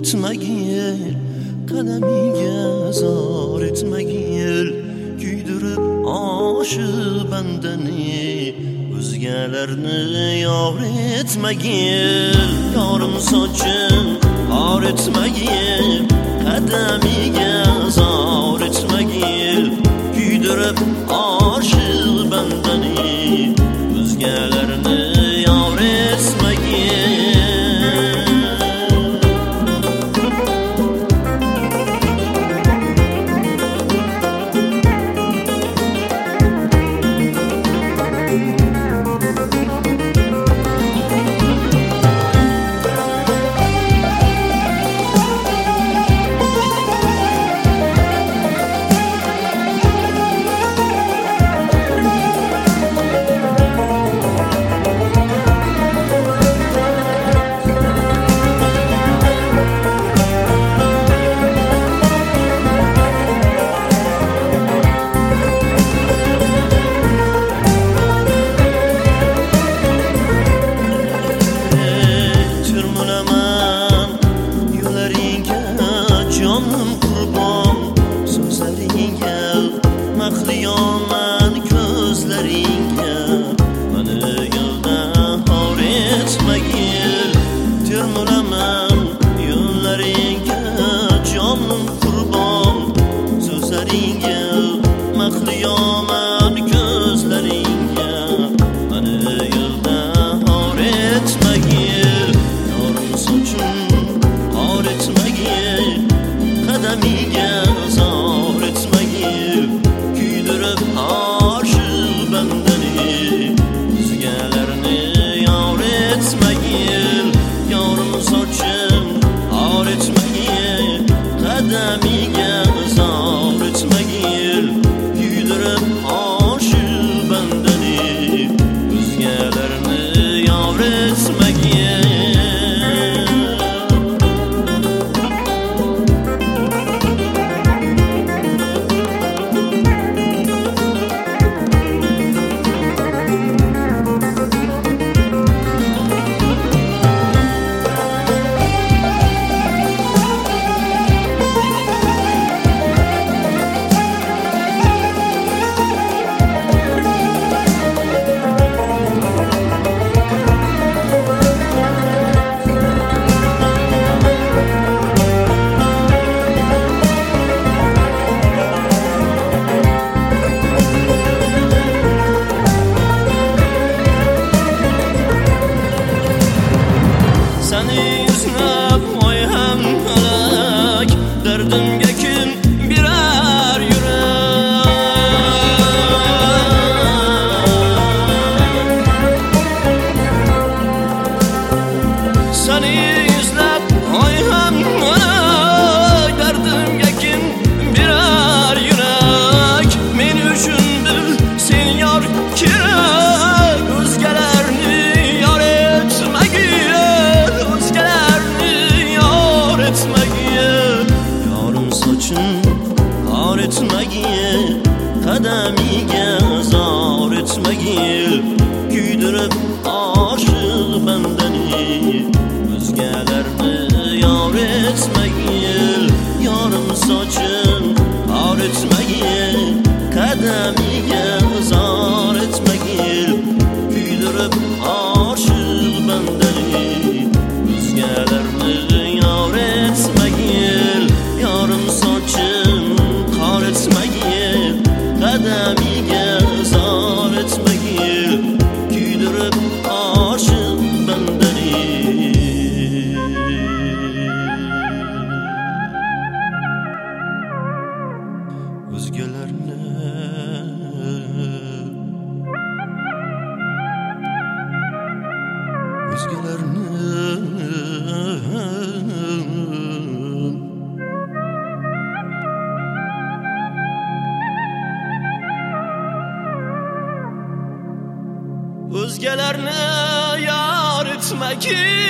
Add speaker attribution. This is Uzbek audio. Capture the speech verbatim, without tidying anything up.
Speaker 1: etmagil, qadamiga zor etmagil, kuydirib oshiq bandani, o'zgalarni yor etmagil. Yorim sochim xor etmagil, qadamiga zor etmagil, kuydirib oshiq bandani, o'zgalarni yor etmagil. Mahliyoman ko'zlaringga, mani yo'ldan xor etmagil. Termulaman yo'llaringga, jonim qurbon so'zlaringga. Mahliyoman ko'zlaringga, mani yo'ldan xor etmagil. Yorim sochim xor etmagil, qadamiga zor etmagil, kuydirib oshiq bandani, o'zgalarni yor etmagil. Yorim sochim xor etmagil, qadamiga zor etmagil, kuydirib oshiq bandani, o'zgalarni yor etmagil. Seni yüzlab oy ham halak, dardimga kim birar yurak. Seni yüzlab oy ham halak, dardimga kim birar yurak. Men uchun bil sen yor kerak, o'zgalarni yor etmagil, o'zgalarni yor etmagil. Yorim sochim xor etmagil, qadamiga zor etmagil, kuydirib oshiq bandani, o'zgalarni yor etmagil. Yorim sochim xor etmagil, qadamiga zor etmagil, kuydirib oshiq bandani, o'zgalarni yor etmagil. Yorim sochim xor etmagil, qadamiga zor etmagil, kuydirib oshiq bandani. O'zgalarni o'zgalarni o'zgalarni yor etmagil.